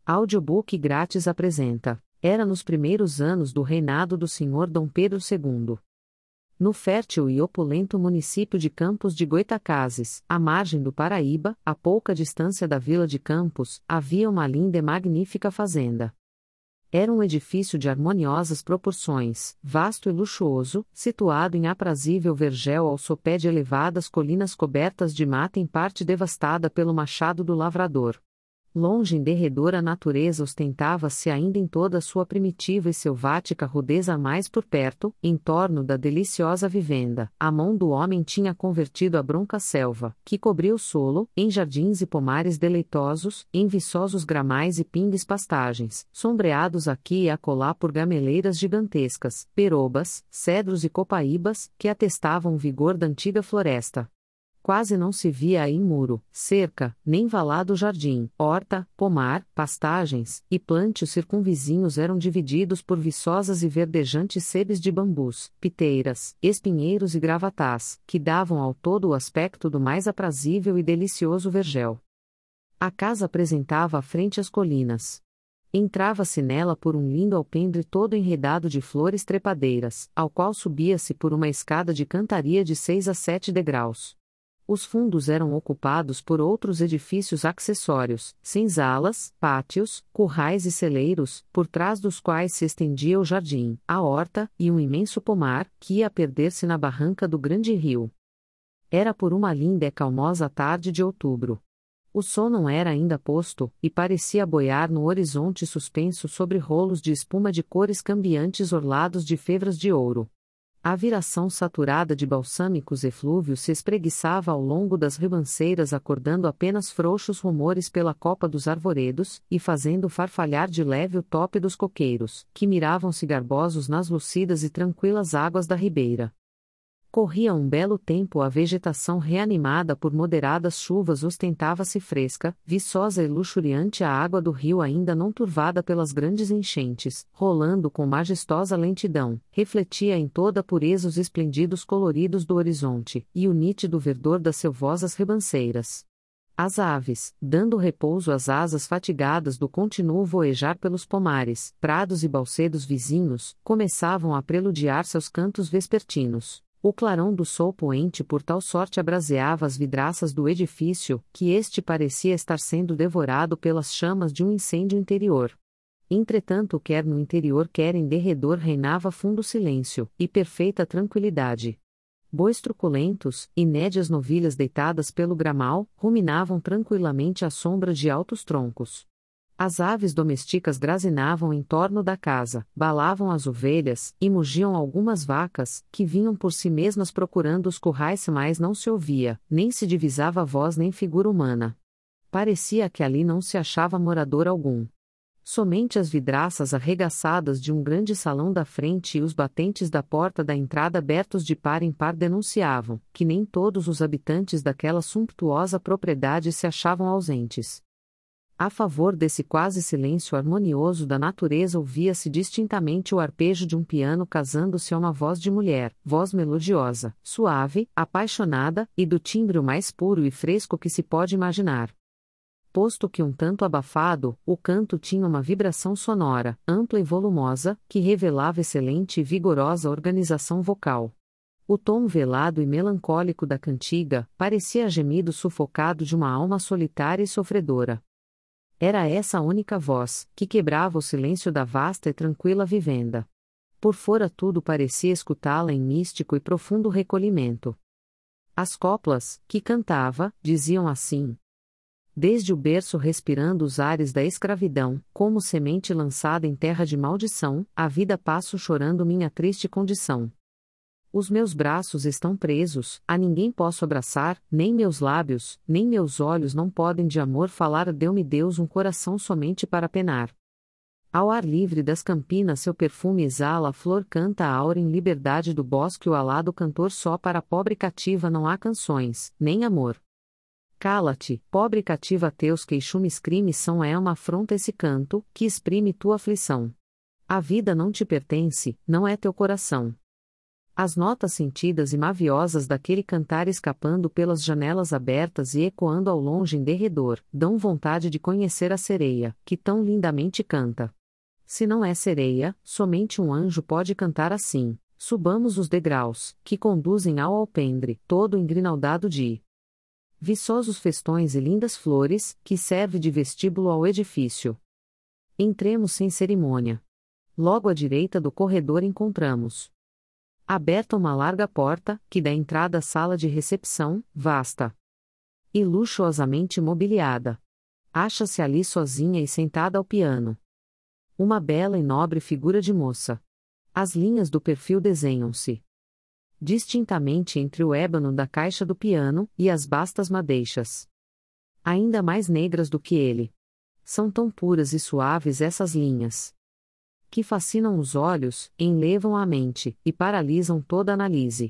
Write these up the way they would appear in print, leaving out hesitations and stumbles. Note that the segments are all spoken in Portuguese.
Audiobook grátis apresenta. Era nos primeiros anos do reinado do Sr. Dom Pedro II. No fértil e opulento município de Campos de Goytacazes, à margem do Paraíba, a pouca distância da vila de Campos, havia uma linda e magnífica fazenda. Era um edifício de harmoniosas proporções, vasto e luxuoso, situado em aprazível vergel ao sopé de elevadas colinas cobertas de mata em parte devastada pelo machado do lavrador. Longe em derredor a natureza ostentava-se ainda em toda a sua primitiva e selvática rudeza mais por perto, em torno da deliciosa vivenda, a mão do homem tinha convertido a bronca selva, que cobria o solo, em jardins e pomares deleitosos, em viçosos gramais e pingues pastagens, sombreados aqui e acolá por gameleiras gigantescas, perobas, cedros e copaíbas, que atestavam o vigor da antiga floresta. Quase não se via aí muro, cerca, nem valado jardim, horta, pomar, pastagens, e plântios circunvizinhos eram divididos por viçosas e verdejantes sebes de bambus, piteiras, espinheiros e gravatás, que davam ao todo o aspecto do mais aprazível e delicioso vergel. A casa apresentava à frente as colinas. Entrava-se nela por um lindo alpendre todo enredado de flores trepadeiras, ao qual subia-se por uma escada de cantaria de 6 a 7 degraus. Os fundos eram ocupados por outros edifícios acessórios, senzalas, pátios, currais e celeiros, por trás dos quais se estendia o jardim, a horta, e um imenso pomar, que ia perder-se na barranca do grande rio. Era por uma linda e calmosa tarde de outubro. O sol não era ainda posto, e parecia boiar no horizonte suspenso sobre rolos de espuma de cores cambiantes orlados de febras de ouro. A viração saturada de balsâmicos eflúvios se espreguiçava ao longo das ribanceiras acordando apenas frouxos rumores pela copa dos arvoredos, e fazendo farfalhar de leve o tope dos coqueiros, que miravam-se garbosos nas lucidas e tranquilas águas da ribeira. Corria um belo tempo a vegetação reanimada por moderadas chuvas ostentava-se fresca, viçosa e luxuriante a água do rio ainda não turvada pelas grandes enchentes, rolando com majestosa lentidão, refletia em toda a pureza os esplendidos coloridos do horizonte, e o nítido verdor das selvosas ribanceiras. As aves, dando repouso às asas fatigadas do contínuo voejar pelos pomares, prados e balsedos vizinhos, começavam a preludiar seus cantos vespertinos. O clarão do sol poente por tal sorte abraseava as vidraças do edifício, que este parecia estar sendo devorado pelas chamas de um incêndio interior. Entretanto, quer no interior quer em derredor reinava fundo silêncio, e perfeita tranquilidade. Bois truculentos, e nédias novilhas deitadas pelo gramal, ruminavam tranquilamente à sombra de altos troncos. As aves domésticas grazinavam em torno da casa, balavam as ovelhas, e mugiam algumas vacas, que vinham por si mesmas procurando os currais, mas não se ouvia, nem se divisava voz nem figura humana. Parecia que ali não se achava morador algum. Somente as vidraças arregaçadas de um grande salão da frente e os batentes da porta da entrada abertos de par em par denunciavam, que nem todos os habitantes daquela sumptuosa propriedade se achavam ausentes. A favor desse quase silêncio harmonioso da natureza ouvia-se distintamente o arpejo de um piano casando-se a uma voz de mulher, voz melodiosa, suave, apaixonada, e do timbre o mais puro e fresco que se pode imaginar. Posto que um tanto abafado, o canto tinha uma vibração sonora, ampla e volumosa, que revelava excelente e vigorosa organização vocal. O tom velado e melancólico da cantiga parecia gemido sufocado de uma alma solitária e sofredora. Era essa a única voz, que quebrava o silêncio da vasta e tranquila vivenda. Por fora tudo parecia escutá-la em místico e profundo recolhimento. As coplas, que cantava, diziam assim: desde o berço respirando os ares da escravidão, como semente lançada em terra de maldição, a vida passo chorando minha triste condição. Os meus braços estão presos, a ninguém posso abraçar, nem meus lábios, nem meus olhos não podem de amor falar. Deu-me Deus um coração somente para penar. Ao ar livre das campinas seu perfume exala, a flor canta a aura em liberdade do bosque, o alado cantor só para a pobre cativa não há canções, nem amor. Cala-te, pobre cativa, teus queixumes crimes são, é uma afronta esse canto, que exprime tua aflição. A vida não te pertence, não é teu coração. As notas sentidas e maviosas daquele cantar escapando pelas janelas abertas e ecoando ao longe em derredor, dão vontade de conhecer a sereia, que tão lindamente canta. Se não é sereia, somente um anjo pode cantar assim. Subamos os degraus, que conduzem ao alpendre, todo engrinaldado de viçosos festões e lindas flores, que serve de vestíbulo ao edifício. Entremos sem cerimônia. Logo à direita do corredor encontramos aberta uma larga porta, que dá entrada à sala de recepção, vasta e luxuosamente mobiliada. Acha-se ali sozinha e sentada ao piano uma bela e nobre figura de moça. As linhas do perfil desenham-se distintamente entre o ébano da caixa do piano e as bastas madeixas, ainda mais negras do que ele. São tão puras e suaves essas linhas, que fascinam os olhos, enlevam a mente, e paralisam toda análise.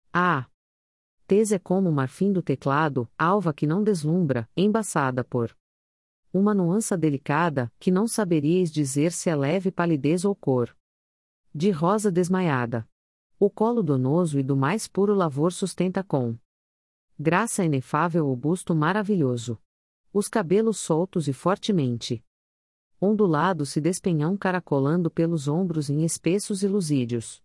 A tez é como o marfim do teclado, alva que não deslumbra, embaçada por uma nuance delicada, que não saberíeis dizer se é leve palidez ou cor de rosa desmaiada. O colo donoso e do mais puro lavor sustenta com graça inefável o busto maravilhoso. Os cabelos soltos e fortemente ondulados se despenham caracolando pelos ombros em espessos e lusídeos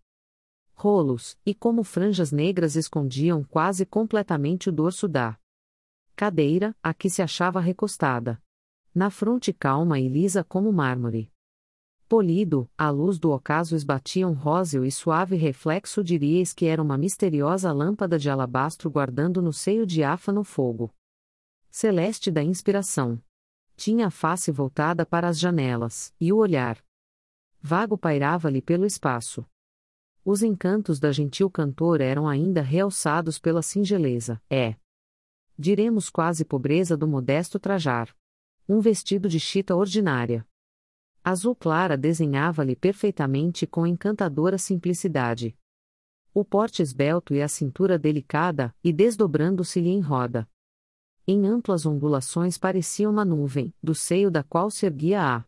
rolos, e como franjas negras escondiam quase completamente o dorso da cadeira, a que se achava recostada. Na fronte calma e lisa como mármore polido, à luz do ocaso esbatia um róseo e suave reflexo, diríeis que era uma misteriosa lâmpada de alabastro guardando no seio diáfano fogo celeste da inspiração. Tinha a face voltada para as janelas, e o olhar vago pairava-lhe pelo espaço. Os encantos da gentil cantora eram ainda realçados pela singeleza, diremos quase pobreza do modesto trajar. Um vestido de chita ordinária azul clara desenhava-lhe perfeitamente com encantadora simplicidade o porte esbelto e a cintura delicada, e desdobrando-se-lhe em roda em amplas ondulações parecia uma nuvem, do seio da qual se erguia a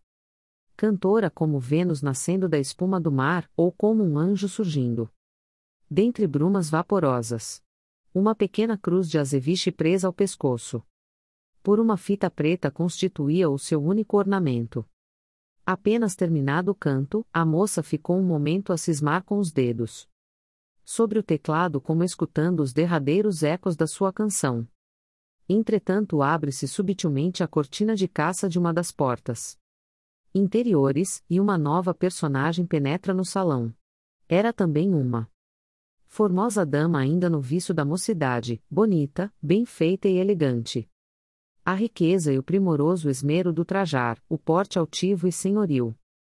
cantora como Vênus nascendo da espuma do mar, ou como um anjo surgindo dentre brumas vaporosas. Uma pequena cruz de azeviche presa ao pescoço por uma fita preta constituía o seu único ornamento. Apenas terminado o canto, a moça ficou um momento a cismar com os dedos sobre o teclado, como escutando os derradeiros ecos da sua canção. Entretanto, abre-se subtilmente a cortina de caça de uma das portas interiores, e uma nova personagem penetra no salão. Era também uma formosa dama ainda no viço da mocidade, bonita, bem feita e elegante. A riqueza e o primoroso esmero do trajar, o porte altivo e senhoril.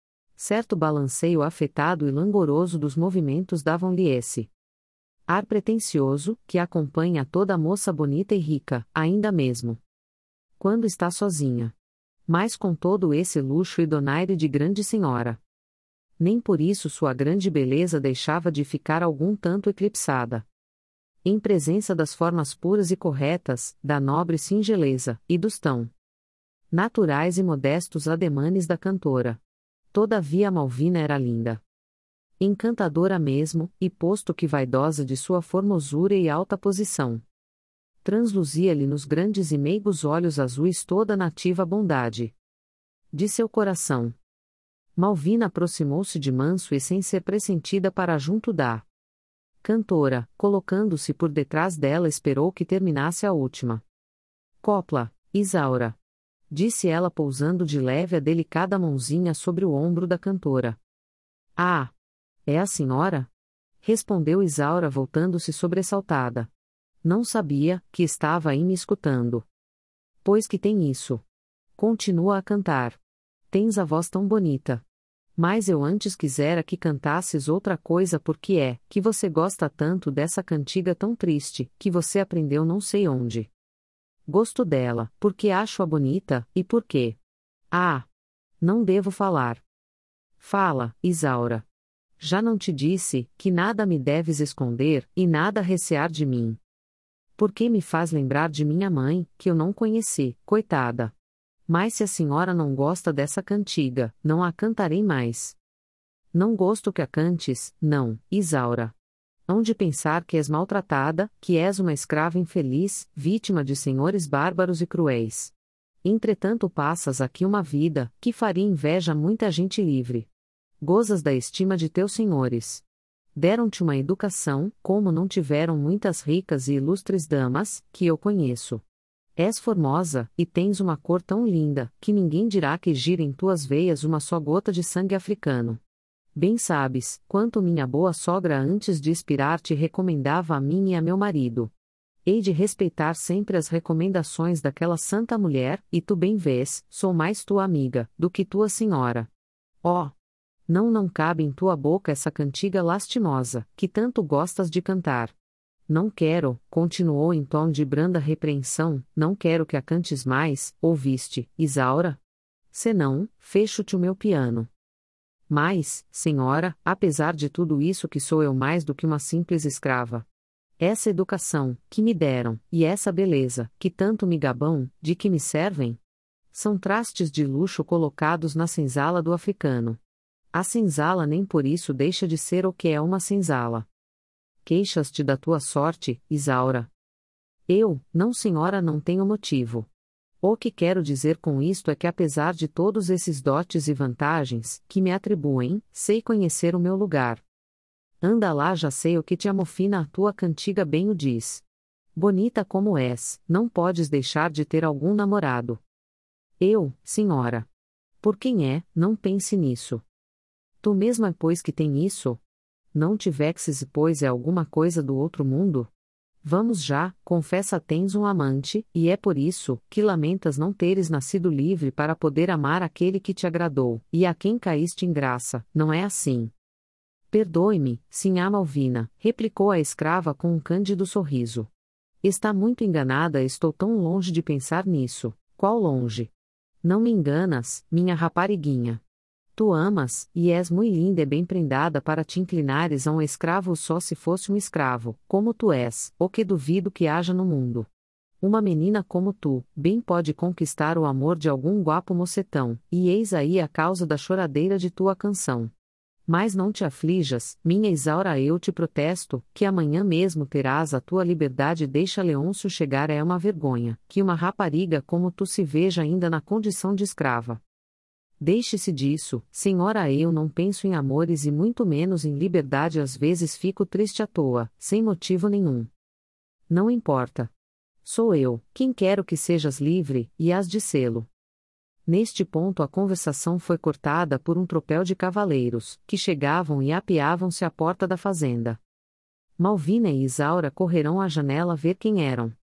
Certo balanceio afetado e langoroso dos movimentos davam-lhe esse ar pretensioso, que acompanha toda moça bonita e rica, ainda mesmo quando está sozinha. Mas com todo esse luxo e donaire de grande senhora, nem por isso sua grande beleza deixava de ficar algum tanto eclipsada. Em presença das formas puras e corretas, da nobre singeleza, e dos tão naturais e modestos ademanes da cantora. Todavia a Malvina era linda, encantadora mesmo, e posto que vaidosa de sua formosura e alta posição, transluzia-lhe nos grandes e meigos olhos azuis toda a nativa bondade de seu coração. Malvina aproximou-se de manso e sem ser pressentida para junto da cantora, colocando-se por detrás dela, esperou que terminasse a última copla. Isaura, disse ela, pousando de leve a delicada mãozinha sobre o ombro da cantora. Ah! É a senhora? Respondeu Isaura, voltando-se sobressaltada. Não sabia que estava aí me escutando. Pois que tem isso. Continua a cantar. Tens a voz tão bonita. Mas eu antes quisera que cantasses outra coisa, porque é que você gosta tanto dessa cantiga tão triste, que você aprendeu não sei onde. Gosto dela, porque acho-a bonita, e por quê? Ah! Não devo falar. Fala, Isaura. Já não te disse, que nada me deves esconder, e nada recear de mim. Porque me faz lembrar de minha mãe, que eu não conheci, coitada. Mas se a senhora não gosta dessa cantiga, não a cantarei mais. Não gosto que a cantes, não, Isaura. Hão de pensar que és maltratada, que és uma escrava infeliz, vítima de senhores bárbaros e cruéis. Entretanto passas aqui uma vida, que faria inveja a muita gente livre. Gozas da estima de teus senhores. Deram-te uma educação, como não tiveram muitas ricas e ilustres damas, que eu conheço. És formosa, e tens uma cor tão linda, que ninguém dirá que gira em tuas veias uma só gota de sangue africano. Bem sabes, quanto minha boa sogra antes de expirar te recomendava a mim e a meu marido. Hei de respeitar sempre as recomendações daquela santa mulher, e tu bem vês, sou mais tua amiga, do que tua senhora. Oh! Não cabe em tua boca essa cantiga lastimosa, que tanto gostas de cantar. Não quero, continuou em tom de branda repreensão, não quero que a cantes mais, ouviste, Isaura? Senão, fecho-te o meu piano. Mas, senhora, apesar de tudo isso que sou eu mais do que uma simples escrava. Essa educação, que me deram, e essa beleza, que tanto me gabam, de que me servem? São trastes de luxo colocados na senzala do africano. A senzala nem por isso deixa de ser o que é uma senzala. Queixas-te da tua sorte, Isaura? Eu, não senhora, não tenho motivo. O que quero dizer com isto é que apesar de todos esses dotes e vantagens, que me atribuem, sei conhecer o meu lugar. Anda lá, já sei o que te amofina, a tua cantiga bem o diz. Bonita como és, não podes deixar de ter algum namorado. Eu, senhora. Por quem é, não pense nisso. Tu mesma, pois que tem isso? Não te vexes, pois é alguma coisa do outro mundo? Vamos já, confessa, tens um amante, e é por isso que lamentas não teres nascido livre para poder amar aquele que te agradou, e a quem caíste em graça, não é assim? Perdoe-me, sinhá Malvina, replicou a escrava com um cândido sorriso. Está muito enganada, estou tão longe de pensar nisso. Qual longe? Não me enganas, minha rapariguinha. Tu amas, e és muito linda e bem prendada para te inclinares a um escravo só se fosse um escravo, como tu és, o que duvido que haja no mundo. Uma menina como tu, bem pode conquistar o amor de algum guapo mocetão, e eis aí a causa da choradeira de tua canção. Mas não te aflijas, minha Isaura, eu te protesto, que amanhã mesmo terás a tua liberdade. Deixa Leôncio chegar, é uma vergonha, que uma rapariga como tu se veja ainda na condição de escrava. Deixe-se disso, senhora, eu não penso em amores e muito menos em liberdade, às vezes fico triste à toa, sem motivo nenhum. Não importa. Sou eu, quem quero que sejas livre, e hás de sê-lo. Neste ponto a conversação foi cortada por um tropel de cavaleiros, que chegavam e apeavam-se à porta da fazenda. Malvina e Isaura correrão à janela ver quem eram.